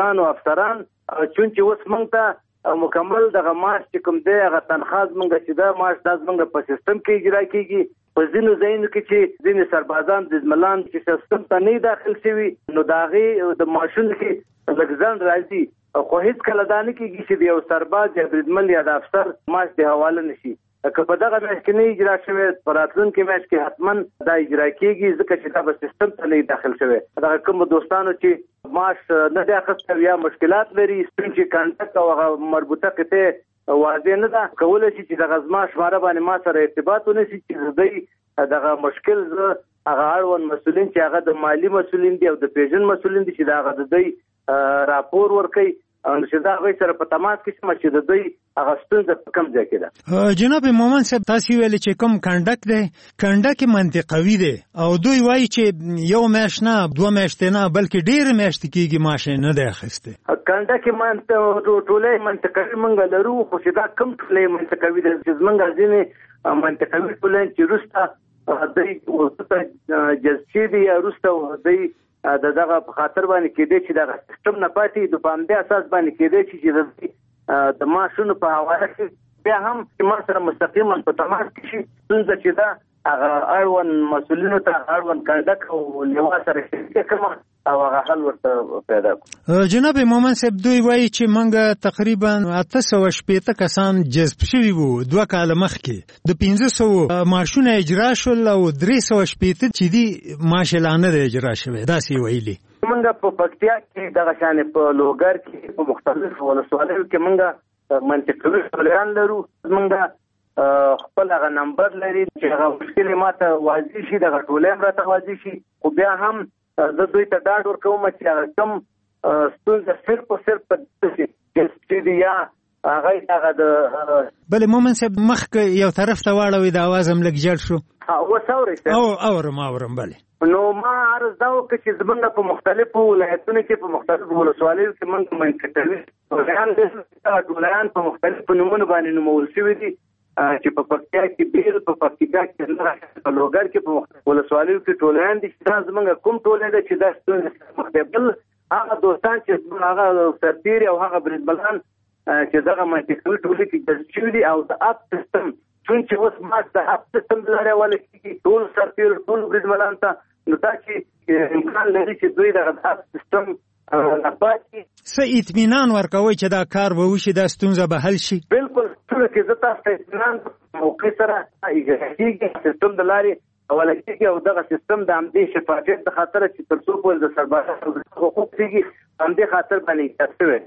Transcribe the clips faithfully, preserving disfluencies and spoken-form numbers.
بریدملان او افسران چون چې اوس موږ ته مکمل دغه معاش چې کوم دی هغه تنخواه زموږ چې دا معاش دا زموږ په سیستم کې اجرا کیږي. په ځینو ځایونو کې چې ځینې سربازان بریدملان چې سیستم ته نه داخل شوي نو د هغې د معاشونو کې لږ ځنډ راځي، خو هېڅکله دا نه کېږي چې د یو سرباز یا بریدمل یا د افسر معاش د حواله نه شي. که په دغه میاشت کې نه اجرا شوی په راتلونکې میاشت کې حتما دا اجرا کېږي ځکه چې دا به سیستم ته نه داخل شوی. دغه کومو دوستانو چې معاش نه دی اخیستی یا مشکلات لري سپین چې کنټکټ او هغه مربوطه قطعې واضح نه ده کولی شي چې دغه زما شماره باندې ما سره ارتباط ونیسي چې دوی دغه مشکل زه هغه اړوند مسؤلین چې هغه د مالي مسؤلین دي او د پیژن مسؤلین دي چې هغه د دوی راپور ورکوي چې دا هغوی سره په تماس کې شم چې د دوی هغه ستونزه په کوم ځای کې ده. جناب مومن صاحب تاسو ویلي چې کوم کنډک دی کنډک منطقوي دی او دوی وایي چې یو میاشت نه دوه میاشتې نه بلکې ډېرې میاشتې کېږي معاش یې نه دی اخیستی. کنډک ټولۍ منطقوي موږ لرو خو چې دا کوم ټولۍ منطقوي دی چې زموږ ځینې منطقوي ټولۍ چې وروسته دوی ورته جذب شوي دي یا وروسته دوی د دغه په خاطر باندې کېدی چې دغه سیستم نه پاتې د په همدې اساس باندې کېدی چې د معاشونو په حواله کې بیا هم چې ما سره مستقیما په تماس کې شي ستونزه چې ده هغه اړوند مسؤلینو ته اړوند کنډک او لیوا سره شریکه کړم او هغه حل ورته پیدا کړو. جناب مومن صاحب دوی وایي چې موږ تقریبا اته سوه شپېته کسان جذب شوي وو دوه کاله مخکې د پنځه سوو معاشونه اجرا شول او درې سوه شپېته چې دي معاش لا نه دی اجرا شوی داسې ویلي. موږ په پکتیا کې دغه شانې په لوګر کې په مختلفو ولسوالیو کې موږ منطقوي ټولګیان لرو. موږ خپل هغه نمبر لري چې هغه مشکل ماته واضح شي دغه ټولۍ هم راته واضح شي خو بیا هم زه دوی ته ډاډ ورکوم چې هغه کوم ستونزه صرف او صرف په چې دی یا هغه هغه د بلې مومن صاحب مخکې یو طرف ته واړوي د اواز هم لږ جړ شو اوس اورئ او اورم اورم بلې نو ما عرض دا وکړه چې زموږ په مختلفو ولایتونو کې په مختلفو ولسوالیو کې موږ منطقوي ټولګیان دي ټولګیان په مختلفو نومونو باندې نومول شوي دي چې په پکتیا کې بیل په پکتیا کې نه په لوګر کې په مختلفو ولسوالیو کې ټولګیان دي چې دا زموږ کوم ټولۍ ده چې دا ستونزې مختبل هغه دوستان چې هغه سرتیري او هغه بریدملان چې دغه منطقوي ټولۍ کې جذب شوي دي او د اپ سیستم چون چې اوس ما د اپ سیستم لاره ولې کېږي ټول سرتیري ټول بریدملان ته نو دا چې امکان لري چې دوی دغه اپ سیستم نپاتې څه اطمینان ورکوي چې دا کار به وشي دا ستونزه به حل شي. بالکل ټول کې زه تاسو ته اطمینان موقع سره اجرا کېږي سیستم د لارې اوله کېږي او دغه سیستم د همدې شفافیت د خاطر چې تر څو پورې د سربازانو حقوق کېږي همدې خاطر باندې ایجاد شوی.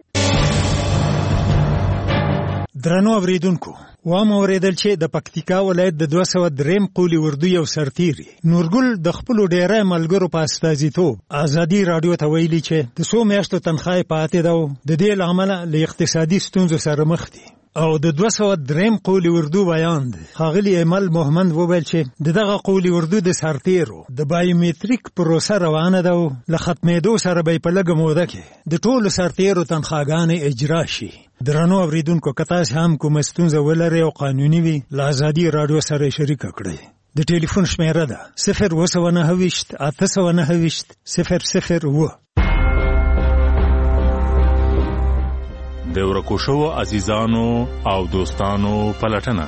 درنو اوریدونکو وام اوریدل چې د پکتیکا ولایت د دوه سوه دریم قولي اردو یو سرتیري نورګل د خپلو ډیری ملګرو په استازیتوب ازادي راډیو ته ویلي چې د څو میاشتو تنخواه یې پاتې ده او د دې له امله له اقتصادي ستونزو سره مخ دي او د دوه سوه دریم قولي اردو بیان دی. ښاغلي ایمل محمد وویل چې د دغه قولي اردو د سرتیرو د بایومتریک پروسه روانه ده او له ختمېدو سره به یې په لږه موده کې د ټولو سرتیرو تنخواګانې اجرا شي. درنو اوریدونکو که تاسو هم کومه ستونزه ولرئ او قانوني وي له ازادي راډیو سره شریکه کړئ. د ټلیفون شمیره ده صفر اوه سوه نهه ویشت اته سوه نهه ویشت صفر صفر اوه. د ورکو شوو عزیزانو او دوستانو پلټنه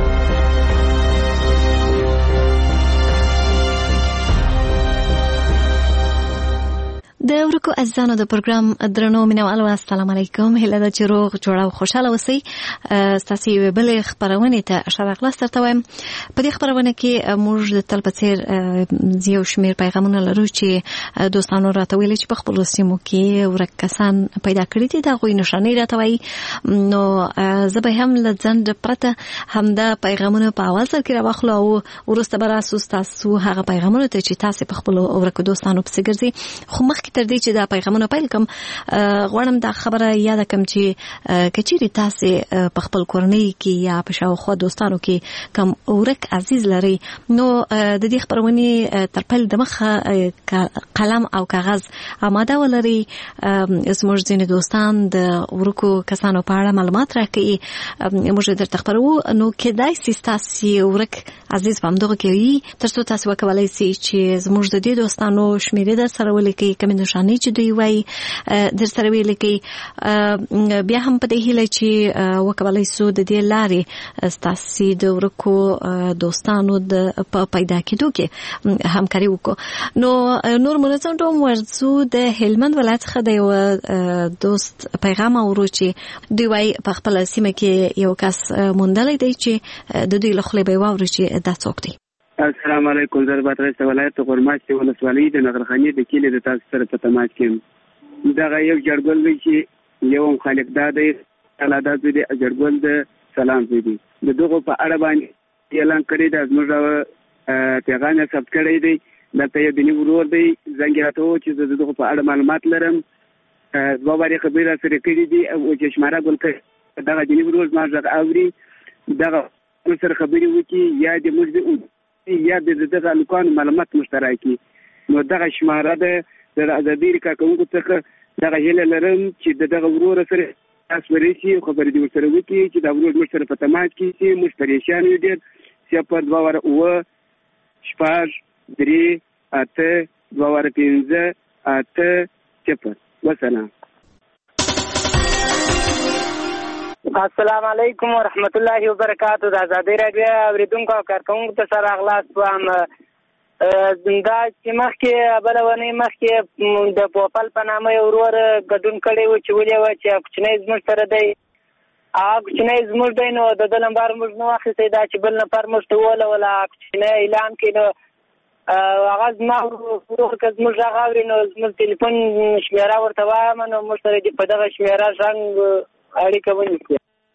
د ورکو عزیزانو د پروګرام درنو مینوالو السلام علیکم هله د چروغ جوړه او خوشاله اوسئ. ستاسو یو بل خبرونه ته اشاره خلاص ترته وایم. په دې خبرونه کې موږ د تل په څیر یو شمیر پیغامونه لرو چې دوستانو راته ویلي چې په خپل سیمو کې ورک کسان پیدا کړي دي دا غوي نشانه راته وایي نو زه به هم لځند پرته همدا پیغامونه په اواز کې راوخلو او ورسته براسو تاسو هغه پیغامونه ته چې تاسو په خپل ورک دوستانو په سګرځي خو مخ تر دې چې دا پیغامونه پیل کوم غواړم دا خبره یاد کړم چې کچېری تاسو په خپل کورنۍ کې یا په شاوخوا دوستانو کې کوم ورک عزیز لري نو د دې خبرونه تر پیل د مخه قلم او کاغذ آماده ولري. زموږ ځینې دوستان د ورکو کسانو په اړه معلومات راکړي موږ درته خبرو نو کېدای شي تاسو ورک عزیز په همدغه کې تر څو تاسو وکولای شئ چې زموږ د دې دوستانو شمیرې در سره ولیکئ کوم نشانه افغاني چې دوی وایي در سره ویل کوي. بیا هم په دې هیله چې وکولای سو د دې لارې ستاسو د ورکو دوستانو د پیدا کېدو کې همکاري وکړو. نو نور منظم ډوم ورزو د هلمند ولایت څخه د یو دوست پیغام اورو چې دوی وایي په خپل سیمه کې یو کس موندلی دی چې د دوی له خولې به واوري چې دا څوک دی. السلام علیکم. زه د بادغیس ولایت غورماشتې ولسوالۍ د نغرخانې د کلي د تاسو سره په تماس کې یم. دغه یو جرګل دی چې یو خالق دا دی الله دا زوی دی جرګل د سلام زوی دی. د دغو په اړه باندې اعلان کړی دی، زموږ پیغام یې ثبت کړی دی. دلته یو دیني ورور دی زنګ یې راته وویل چې زه د دغو په اړه معلومات لرم. دوه وارې خبرې را سره کړي دي او چې شماره ګل کړي دغه دیني ورور زما غږ اوري، دغه سره خبرې وکړي یا د موږ یا د دغه لوکانو معلومات مشترکي. نو دغه شماره ده د ازادي کارکونکو څخه دغه هیله لرم چې د دغه ورور سره تاسو ورشي خبرې دې ورسره وکړي چې دا ورور موږ سره په تماس کې چې موږ پریشان یو ډېر صفر دوه واره اوه شپږ درې اته دوه واره پنځه اته صفر. وسلام. السلام علیکم ورحمت الله وبرکاتہ. د ازادي راډیو اوریدونکو او کارکونکو ته سره اخلاص وایم. دا چې مخکې بله ونې مخکې د پوپل په نامه یو ورور ګډون کړی و چې ولې وه چې کوچنی زموږ سره دی، هغه کوچنی زموږ دی نو د ده نمبر موږ نه واخیستی، دا چې بل نفر موږ ته وولوله کوچنی اعلان کړي. نو هغه زما ورور که زموږ غږ اوري نو زموږ تلیفون شمېره ورته وایم نو موږ سره دې په دغه شمېره زنګ اړیکه ونیسي.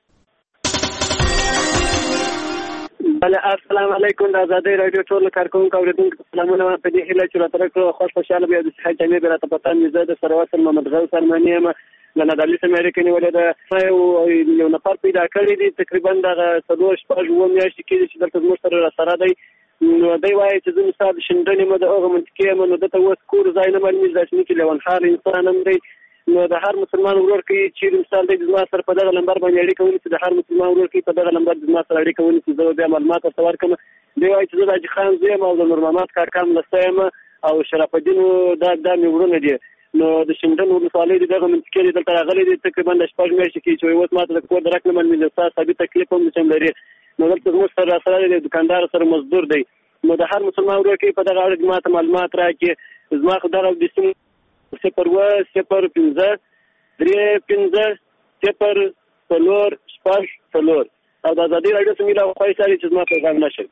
بله السلام علیکم. د ازادۍ راډیو ټولو کارکونکو اورېدونکو سلامونه. په دې هیله چې راته راکړو خوش خوشحاله به د صحت جامې به راته په تن وي. زه د سره وصل محمد غوث ارماني یم. له نادعلي سمې اړیکې نیولې ده. یو نفر پیدا کړی دی تقریبا دغه څلور شپږ اووه میاشتې کېږي چې دلته زموږ سره راسره دی. نو دی وایي چې زه مثال د شنډنې یم د هغه منطقې یم. نو دته اوس کور ځای نه معلومېږي داسې نه چې لیونخار انسان هم دی. نو د هر مسلمان ورور کې چیرې مثال دی زما سره په دغه نمبر باندې اړیکه ونیسي، د هر مسلمان ورور کې په دغه نمبر زما سره اړیکه ونیسي، زه بیا معلومات ورته ورکړم. دی وایي چې زه د حاجي خان زوی یم او د نور محمد کاکا ملستی یم او شرف الدین دا دا مې ورونه دي. نو د شینډن ولسوالۍ د دغه منطقې دی دلته راغلی دی تقریبا د شپږ میاشتې کې چې اوس ماته د کور درک نه معلومېږي، ستا ثابت تکلیف هم چې لري. نو دلته زموږ سره راسره دی، دوکاندار سره مزدور دی. نو د هر مسلمان ورور کې په دغه اړه ماته معلومات راکړي. زما خو دغه د سیم صفر اووه صفر پنځه درې پنځه صفر څلور شپږ څلور او د ازادي راډیو څخه میله خوښ ساري چې زما پیغام نشر.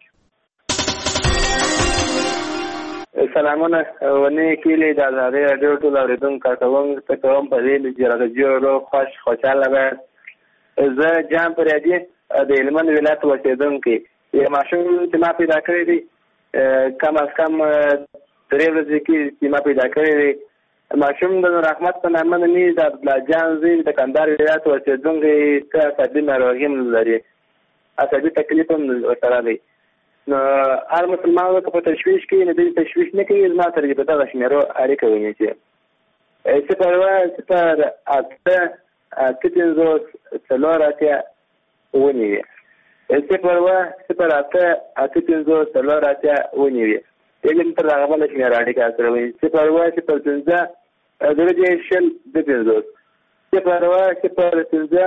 سلامونه ونې کېلې د ازادي راډیو ټول اورېدونکو کارکوونکو ته کوم په دې چې راډیو خوش خوشحاله به. زه جان پریادي د هلمند ولایت اوسېدونکی یو ماشوم چې ما پیدا کړی دی کم از کم درې ورځې کې چې ما پیدا کړی دی. ماشوم د رحمت په نامه نومېږي، د عبدالله جان زوی د کندهار ولایت اوسېدونکی څه عصبي ناروغي هم لري، عصبي تکلیف هم ورسره دی. نو هر مسلمان ورته په تشویش کوي، نو دوی تشویش نه کوي، زما سره په دغه شمېرو اړیکه ونیسي. صفر اووه صفر اته اته پنځوس څلور اتیا اووه نوي صفر اووه صفر اته اته پنځوس څلور اتیا اووه نوي. علم تر هغه بله شمېره اړیکه سره ونیسي. صفر اووه صفر پنځه درې شل دوه پنځوس صفر اووه صفر پنځه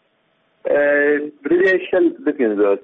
درې شل دوه پنځوس.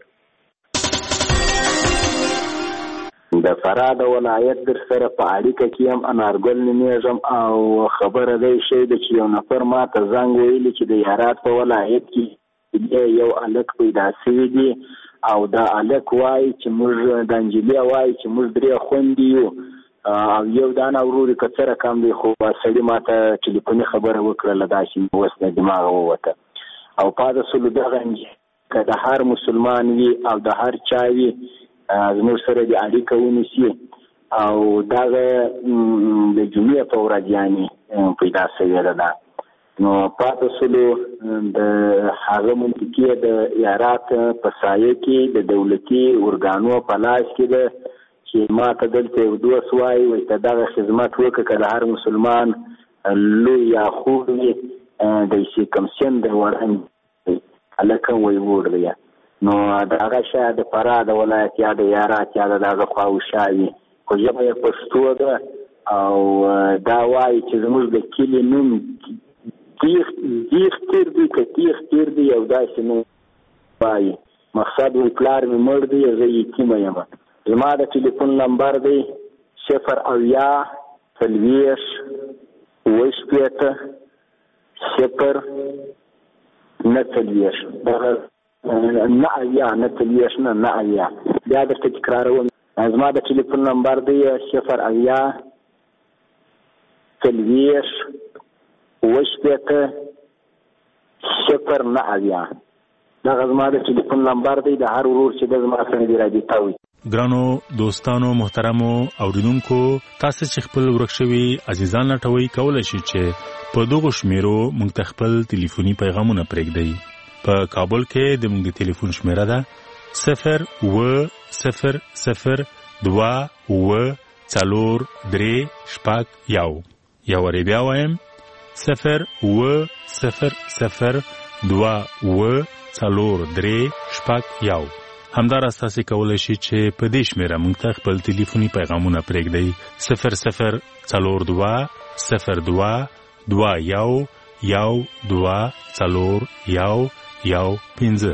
د فراه د ولایت در سره په اړیکه کې هم انارګل نومېږم او خبره دی شی ده چې یو نفر ما ته زنګ ویلي چې د یارات په ولایت کې یو هلک پیدا شوي دي او دا هلک وایي چې موږ د انجلیا وایي چې موږ درې خوندې یو او یو دانه ورور که څه رقم دی خو سړي ما ته ټلیفوني خبره وکړله داسې مې اوس د دماغه ووته او پاته سولو دغه که د هر مسلمان وي او د هر چا وي زموږ سره د اړیکه ونیسي او دغه د جمعې په ورځ یعنې پیدا شوې ده دا. نو پاته سولو د هغه منطقې د یارات په سایه کې د دولتي ارګانو په لاس کې ده چې ما ته دلته یو دوست وایي وایي ته دغه خدمت وکړه که د هر مسلمان لوی یا خوږ وي د سیکمسین د وړاندې هلک هم وایي وړ دی. نو د هغه شاید د فراه د ولایت یا د یارات یا د دغه خواوشا وي خو ژبه یې پښتو ده او دا وایي چې زموږ د کلي نوم تیغ تیغ تیر دی که تیغ تیر دی او داسې نوم وایي. مقصد وایي پلار مې مړ دی زه یتیمه یم. زما د ټلیفون نمبر دی صفر اویا څلوېښت اوه شپېته صفر نه څلوېښت دغه نه اویا نه څلوېښت نه نه اویا. بیا درته تکراروم. زما د ټلیفون نمبر دی صفر اویا څلوېښت اوه شپېته صفر نه اویا. دغه زما د ټلیفون نمبر دی. د هر ورور چې د زما سره دې رابطه وي. ګرانو دوستانو محترمو اوریدونکو، تاسو چې خپل ورک شوي عزیزان لټوي کولی شئ چې په دغو شمیرو موږ ته خپل ټلیفوني پیغامونه پرېږدئ. په کابل کې د موږ د ټلیفون شمیره ده صفر اوه صفر صفر دوه اوه څلور درې شپږ یو. یو وارې بیا وایم صفر اوه صفر صفر دوه اوه څلور درې شپږ یو. همداراز تاسو کولی شئ چې په دې شمیره موږ ته خپل ټلیفوني پیغامونه پرېږدئ صفر صفر څلور دوه صفر دوه دوه یو یو دوه څلور یو یو پنځه.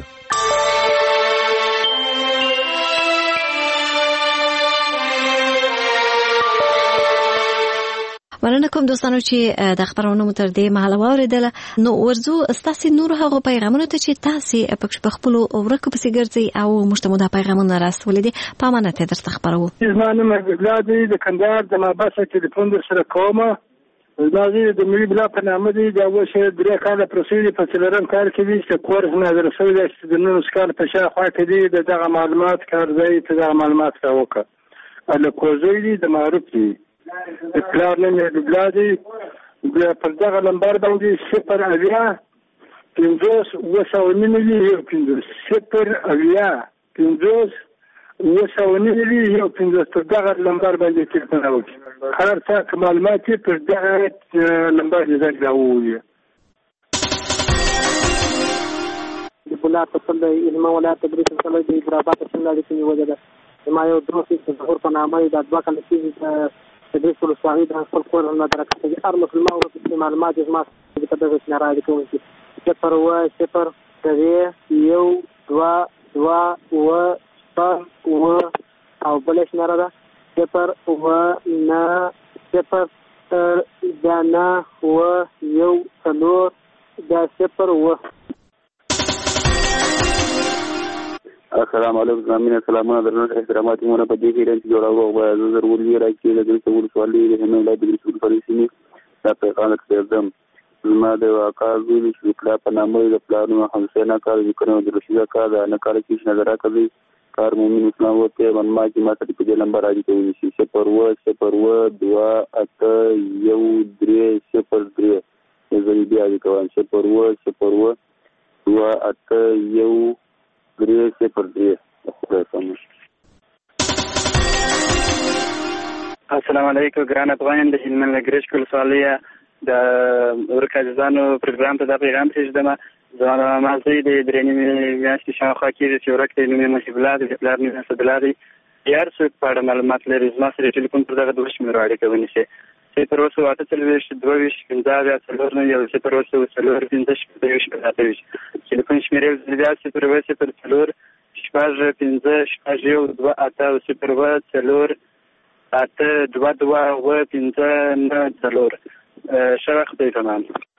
مننه کوم دوستانو چې د خبرونو مو تر دې مهاله واورېدله. نو ورځو ستاسې نورو هغو پیغامونو ته چې تاسې پکې په خپلو ورکو پسې ګرځئ او موږ ته مو دا پیغامونه راستولي دي په امانت یې درته خپروو. زما نوم حبیبالله دی، د کندهار د مابسه ټلیفون درسره کومه. زما زوی د ملي بلا په نامه دی. دا اوس درې کاله پروسې دي، په څلورم کال کې دي چې کورس نازل شوی دی چې د نولس کال په شاوخوا کې دي. د دغه معلومات کارځای ته دغه معلومات راوکړه. الکوزوی دی د معروف دی. د پلار نوم یې حبیبالله دی. پر دغه نمبر باندې صفر اویا پنځوس اوه سوه نیم وي یو پنځوس صفر اویا پنځوس اوه سوه نیم وي یو پنځوس. پر دغه نمبر باندې تلیفون راوکړي. هر څه که معلومات یې پر دغه نمبر یې زنګ راووایي. د بولار په څنډه علمه ولایت تدریس مسله د ابراباد په څنډه کې نیولې ده. زما یو دوست چې ظهور په نامه یې دا دوه کاله کېږي تدریس ولسوالۍ د خپل کور نه درکه کوي. هر مسلمان ورته معلومات یې زما په دغه شنه راځي کوي. صفر اوه صفر درې یو دوه دوه اوه شپږ اوه او بله شمېره ده صفر اوه نه صفر بیا نه اوه یو څلور بیا صفر اوه. السلام علیکم زمینه سلامونه درنو احترامات مونږ په دې کې رنګ جوړاو او زه ضرور وی راځي د دې څول سوالې د همې ولایت د څول فلسطینی دا په قانون کې زم زما د واقع زوی چې کلا په نامه د پلانو همسنه کار وکړو د رشیدا کار نه کار کې نظر راکړي کار مومن اسلام وته منما چې ماته په دې نمبر راځي کوي چې صفر اوه صفر اوه دوه اته یو درې صفر درې زه دې بیا کوم صفر اوه صفر اوه دوه اته یو درې صفر درې. السلام علیکم ګران افغان د هلمند ګریش کول سوالیه د ورکه ځانو پروګرام ته د پیغام پېژدم. زما مازی د درېنی میاشتې شاوخوا کې چې ورکه نوم یې محبالله د پلار نوم یې اسدالله دی. هر څوک په اړه معلومات لري زما سره ټلیفون پر دغه دوه شمېرو اړیکه ونیسي. صفر اوه سوه اته څلوېښت دوه ویشت پنځه اویا څلور نوي یو صفر اوه سوه څلور پنځه شپېته یو شپېته اته ویشت. ټلیفون شمېرې بیا صفر اوه صفر څلور شپږ پنځه شپږ یو دوه اته او صفر اوه څلور اته دوه دوه اوه پنځه نه څلور. ښه وخت دی تمام.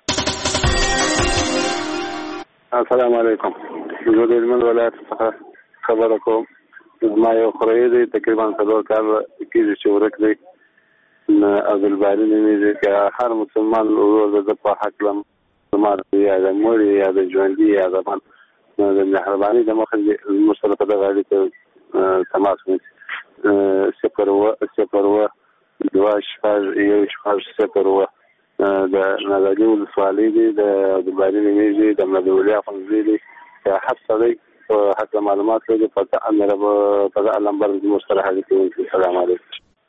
السلام علیکم. زه د هلمند ولایت څخه خبره کوم. زما یو خوریی دی تقریبا څلور کال کېږي چې ورک دی. عبدالباري نومېږي. که هر مسلمان ورور د ده په هکله معلومات یا د مړي یا د ژوندي یا د من د مهربانۍ د مخې زموږ سره په دغه اړیکه تماس ونیسي. صفر اوه صفر اوه دوه شپږ یو شپږ صفر اوه د نادعلي ولسوالۍ دی. د عبدالباري نومېږي. د ملولي افغانزی دی. که هر سړی په هکله معلومات لري په دغه نمبر زموږ سره اړیکه ونیسي. السلام علیکم.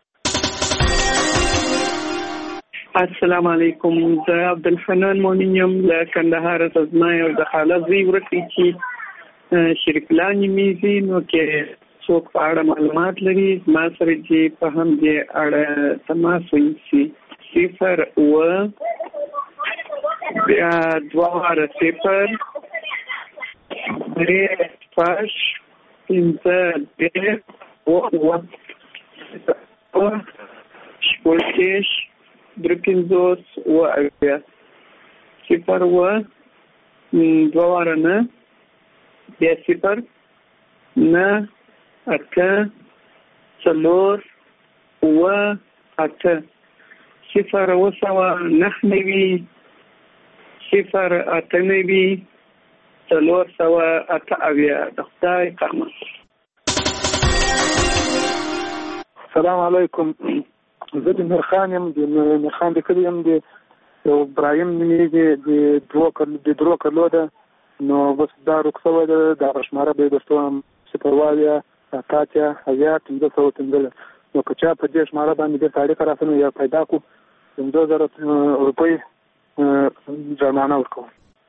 السلام علیکم. زه عبدالحنان مؤمن یم له کندهار څخه. زما یو د خاله زوی ورک دی چې شریف الله نومېږي. نو که څوک په اړه معلومات لري ما سره چې په هم دې اړه تماس ونیسي. صفر اوه بیا دوه واره صفر درې شپږ پنځه دېرش اووه اووه شپږ دېرش درې پنځوس اووه اویا. صفر اوه دوه واره نه بیا صفر نه اته څلور اووه اته. صفر اوه سوه نهه نوي صفر اته نوي څلور سوه اته اویا. د خدای قامه. السلام علیکم. زه د میرخان یم، د میرخان د کلي یم، د یو ابراهیم نومېږي، د درو د درو کلو ده. نو بس دا رخ شوی ده، د هغه شماره به یې درته وایم صفر اویا اته اتیا اویا پنځه سوه پنځلس. نو که چا په دې شماره باندې بېرته اړیکه راسره یا پیدا کړو پنځه زره روپۍ جرمانه ورکوم.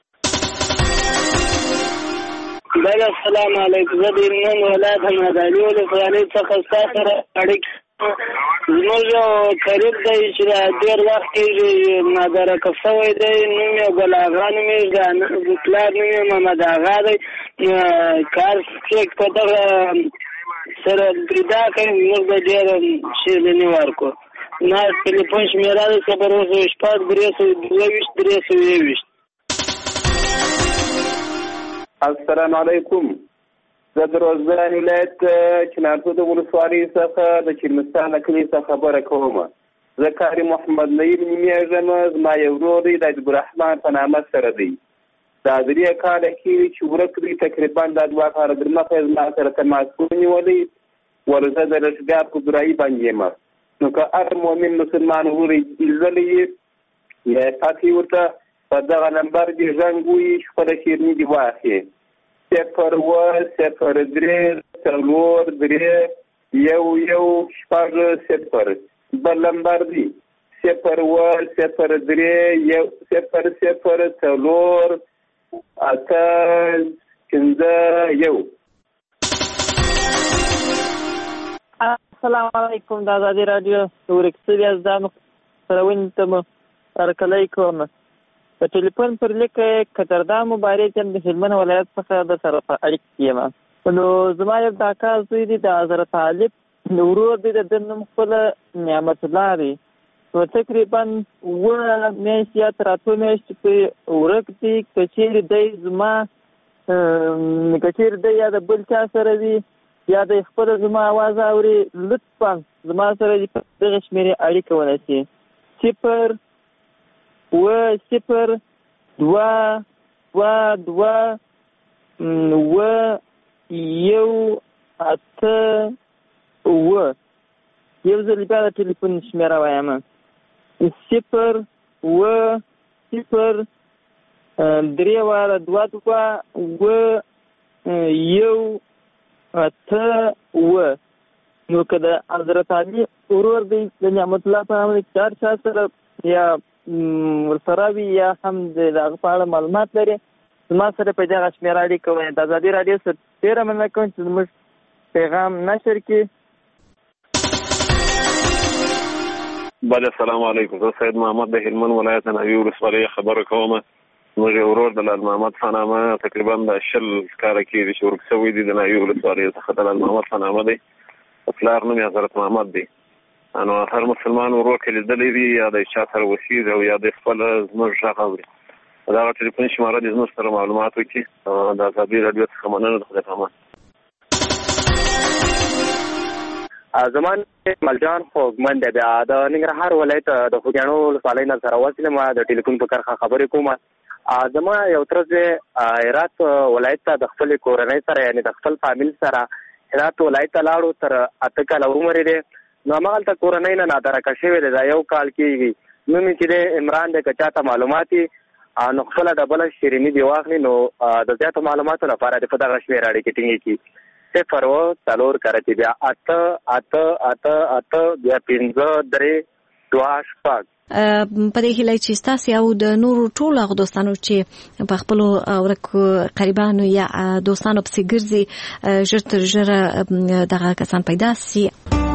بله السلام علیکم. زه د هلمند ولایت همدالي ولسوالۍ څخه ستا سره اړیکې زموږ یو قریب دی چې د ډېر وخت کېږي مدرکه شوی دی. نوم یې ګل اغا نومېږي، د پلار نوم یې محمد اغا دی. کار چې په دغه سره بریدا کوي موږ به ډېر شیریني ورکړو. ما ټلیفون شمېره ده صفر اوه سوه شپږ درې سوه دوه ویشت درې سوه یوویشت. السلام علیکم. زه د روزګان ولایت چنارتو د ولسوالۍ څخه د چیرمستان د کلي څخه خبره کوم. زه کاري محمد نعیم نومېږم. زما یو ورور دی د عبدالرحمن په نامه سره دی. دا درې کاله کېږي چې ورک دی، تقریبا دا دوه کاله در مخه زما سره تماس ونیولی. ول زه د رشګار په ګرایي باندې یم. نو که هر مؤمن مسلمان ورور ایزلی یې یا ساتي ورته په دغه نمبر دې زنګ ووهي خپله شیریني دې واخلي. صفر اوه صفر درې څلور درې یو یو شپږ صفر. بل نمبر دی صفر اوه صفر درې یو صفر صفر څلور اته پنځه یو. السلام علیکم. د ازادي راډیو د ورکسلي ازدانو خپرونې ته مو هرکلی کوم. د ټلیفون پر لیک قدردان مبارک یم، د هلمند ولایت څخه د سره په اړیکه یم. نو زما یو د اکا زوی دی د حضرت طالب ورور دی، د ده نوم خپله نعمت الله دی. نو تقریبا اووه میاشتې یا تر اتو میاشتې پورې ورک دی. که چېرې دی زما که چېرې دی یا د بل چا سره وي یا د خپله زما اواز اوري، لطفا زما سره د دغه شمېرې اړیکه ونیسي. صفر اوه صفر دوه دوه دوه اوه یو اته اوه. یو ځل بیا د ټلیفون شمېره وایم صفر اوه صفر درې واره دوه دوه اوه یو اته اوه. نو که د حضرت علي ورور دی د نعمت الله په نامه چار چا سره یا ورسره وي یا هم د هغه په اړه معلومات لري، زما سره په دغه شمېره اړیکه ونیسي. د ازادي راډیو سره ډېره مننه کوم چې زموږ پیغام نشر کړي. بله السلام علیکم. زه سید محمد د هلمند ولایت ناوی ولسوالۍ خبره کوم. زموږ یو ورور د لال محمد په نامه تقریبا د شل کاله کېږي چې ورک شوی دی د ناوی ولسوالۍ څخه. د لال محمد په نامه دی، پلار نوم یې حضرت محمد دی. نو هر مسلمان ورور که لیدلی وي یا د چا سره وسیږي او یا د خپله زموږ غږ اوري، دغه ټلیفون شماره دې زموږ سره معلومات وکړي. د ازادي راډیو څخه مننه. د خدای په امان. زمان ملجان خوږمن دی. بیا د ننګرهار ولایت د خوږیاڼو ولسوالۍ نه سره وصل یم. د ټلیفون په کرښه خبرې کوم. زما یو تره زوی هرات ولایت ته د خپلې کورنۍ سره یعنې د خپل فامیل سره هرات ولایت ته لاړو. تر اته کاله عمر یې دی. نو همغلته کورنۍ نه نادرکه شوې دی. دا یو کال کېږي. نوم یې چې دی عمران دی. که چاته معلومات وي نو خپله ډبله شیریني دې واخلي. نو د زیاتو معلوماتو لپاره دې په دغه شمېره اړیکې ټینګې کړي. صفر اوه څلور کرتي بیا اته اته اته اته بیا پنځه درې دوه شپږ په دې هیله چې تاسو او د نورو ټولو هغه دوستانو چې په خپل ورکو قریبانو یا دوستانو پسې ګرځي ژر تر ژره دغه کسان پیدا سي.